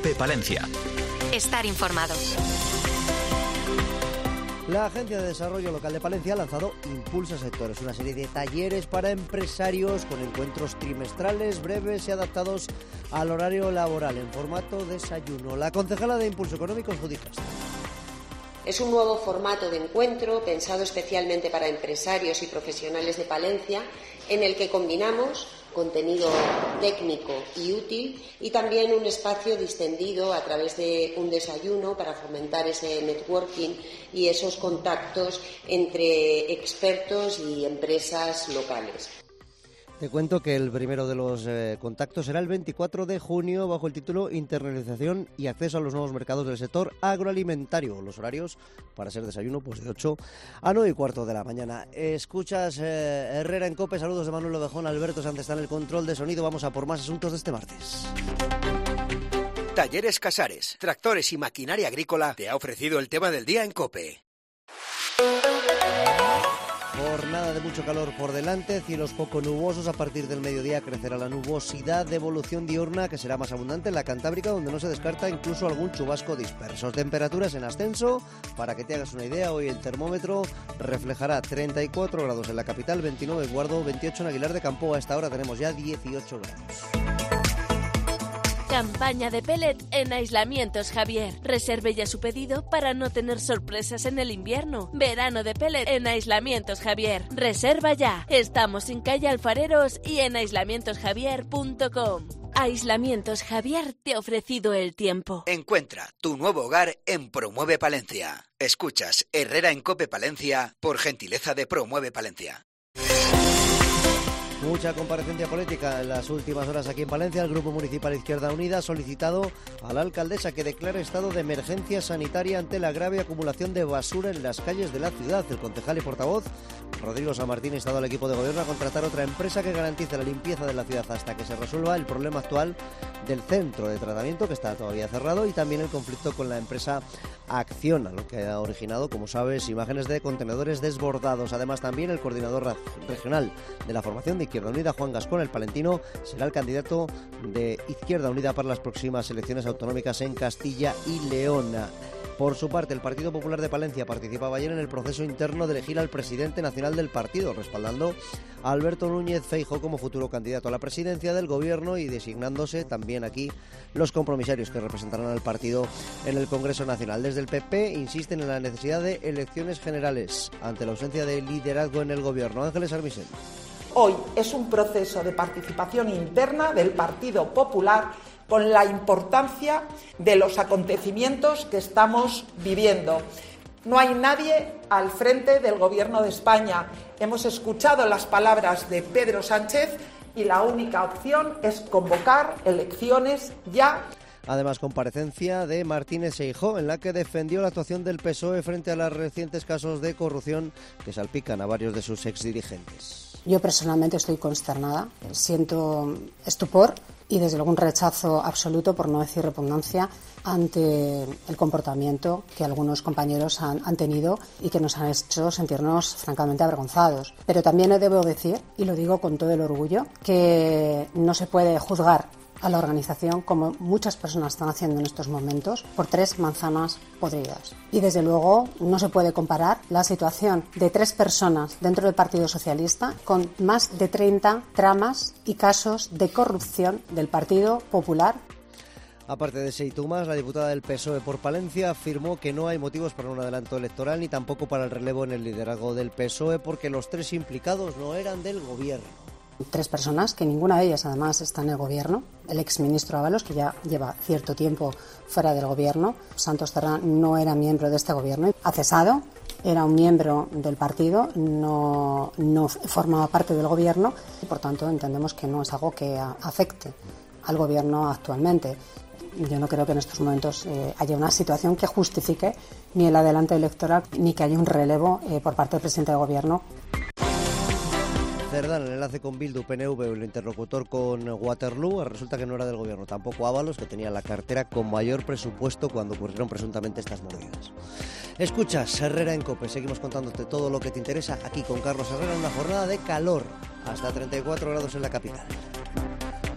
COPE Palencia. Estar informado. La Agencia de Desarrollo Local de Palencia ha lanzado Impulsa Sectores, una serie de talleres para empresarios con encuentros trimestrales, breves y adaptados al horario laboral en formato desayuno. La concejala de Impulso Económico, Judith Castro. Es un nuevo formato de encuentro pensado especialmente para empresarios y profesionales de Palencia, en el que combinamos contenido técnico y útil y también un espacio distendido a través de un desayuno para fomentar ese networking y esos contactos entre expertos y empresas locales. Te cuento que el primero de los contactos será el 24 de junio bajo el título Internalización y acceso a los nuevos mercados del sector agroalimentario. Los horarios para ser desayuno pues de 8 a 9 y cuarto de la mañana. Escuchas Herrera en COPE, saludos de Manuel Ovejón, Alberto Sánchez está en el control de sonido. Vamos a por más asuntos de este martes. Talleres Casares, tractores y maquinaria agrícola te ha ofrecido el tema del día en COPE. Jornada de mucho calor por delante, cielos poco nubosos. A partir del mediodía crecerá la nubosidad de evolución diurna, que será más abundante en la Cantábrica, donde no se descarta incluso algún chubasco disperso. Temperaturas en ascenso, para que te hagas una idea, hoy el termómetro reflejará 34 grados en la capital, 29 en Guardo, 28 en Aguilar de Campo. A esta hora tenemos ya 18 grados. Campaña de pellet en Aislamientos Javier. Reserve ya su pedido para no tener sorpresas en el invierno. Verano de pellet en Aislamientos Javier. Reserva ya. Estamos en calle Alfareros y en aislamientosjavier.com. Aislamientos Javier te ha ofrecido el tiempo. Encuentra tu nuevo hogar en Promueve Palencia. Escuchas Herrera en COPE Palencia por gentileza de Promueve Palencia. Mucha comparecencia política en las últimas horas aquí en Palencia. El Grupo Municipal Izquierda Unida ha solicitado a la alcaldesa que declare estado de emergencia sanitaria ante la grave acumulación de basura en las calles de la ciudad. El concejal y portavoz Rodrigo San Martín ha instado al equipo de gobierno a contratar otra empresa que garantice la limpieza de la ciudad hasta que se resuelva el problema actual del centro de tratamiento, que está todavía cerrado, y también el conflicto con la empresa Acciona, lo que ha originado, como sabes, imágenes de contenedores desbordados. Además, también el coordinador regional de la formación de Izquierda Unida, Juan Gascón, el palentino, será el candidato de Izquierda Unida para las próximas elecciones autonómicas en Castilla y León. Por su parte, el Partido Popular de Palencia participaba ayer en el proceso interno de elegir al presidente nacional del partido, respaldando a Alberto Núñez Feijóo como futuro candidato a la presidencia del gobierno y designándose también aquí los compromisarios que representarán al partido en el Congreso Nacional. Desde el PP insisten en la necesidad de elecciones generales ante la ausencia de liderazgo en el gobierno. Ángeles Armisen. Hoy es un proceso de participación interna del Partido Popular con la importancia de los acontecimientos que estamos viviendo. No hay nadie al frente del Gobierno de España. Hemos escuchado las palabras de Pedro Sánchez y la única opción es convocar elecciones ya. Además, comparecencia de Martínez Seijóo, en la que defendió la actuación del PSOE frente a los recientes casos de corrupción que salpican a varios de sus exdirigentes. Yo personalmente estoy consternada, siento estupor y desde luego un rechazo absoluto, por no decir repugnancia, ante el comportamiento que algunos compañeros han tenido y que nos han hecho sentirnos francamente avergonzados. Pero también debo decir, y lo digo con todo el orgullo, que no se puede juzgar a la organización, como muchas personas están haciendo en estos momentos, por 3 manzanas podridas. Y desde luego no se puede comparar la situación de 3 personas dentro del Partido Socialista con más de 30 tramas y casos de corrupción del Partido Popular. Aparte de Seitumas, la diputada del PSOE por Palencia afirmó que no hay motivos para un adelanto electoral ni tampoco para el relevo en el liderazgo del PSOE, porque los 3 implicados no eran del gobierno. 3 personas, que ninguna de ellas además está en el gobierno. El exministro Ábalos, que ya lleva cierto tiempo fuera del gobierno. Santos Cerdán no era miembro de este gobierno. Ha cesado, era un miembro del partido, no formaba parte del gobierno y por tanto entendemos que no es algo que afecte al gobierno actualmente. Yo no creo que en estos momentos haya una situación que justifique ni el adelante electoral ni que haya un relevo por parte del presidente del gobierno. Cerdán, el enlace con Bildu, PNV, el interlocutor con Waterloo, resulta que no era del gobierno, tampoco Ábalos, que tenía la cartera con mayor presupuesto cuando ocurrieron presuntamente estas mordidas. Escuchas Herrera en COPE, seguimos contándote todo lo que te interesa aquí con Carlos Herrera, en una jornada de calor, hasta 34 grados en la capital.